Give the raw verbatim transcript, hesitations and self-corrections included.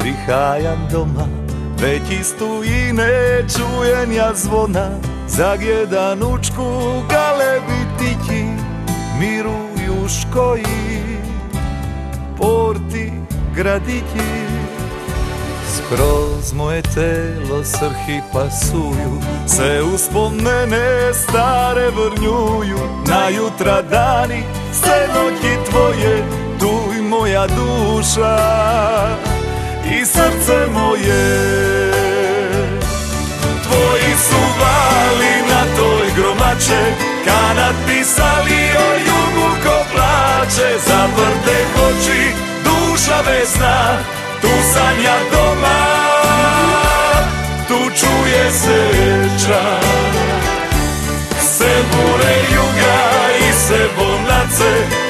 prihajam doma, već iz tujine čujem ja zvona, zagjedanučku galebitići miruju škoji, porti gradići. Skroz moje telo srhi pasuju, se uspomene stare vrnjuju. Na jutra dani, sve noći tvoje, tu i moja duša i srce moje. Tvoji su vali na toj gromače, kanat pisali o jugu ko plače. Zavrte oči, duša vesna, tu sanja doma, tu čuje se čas. Se bure juga i se volnace,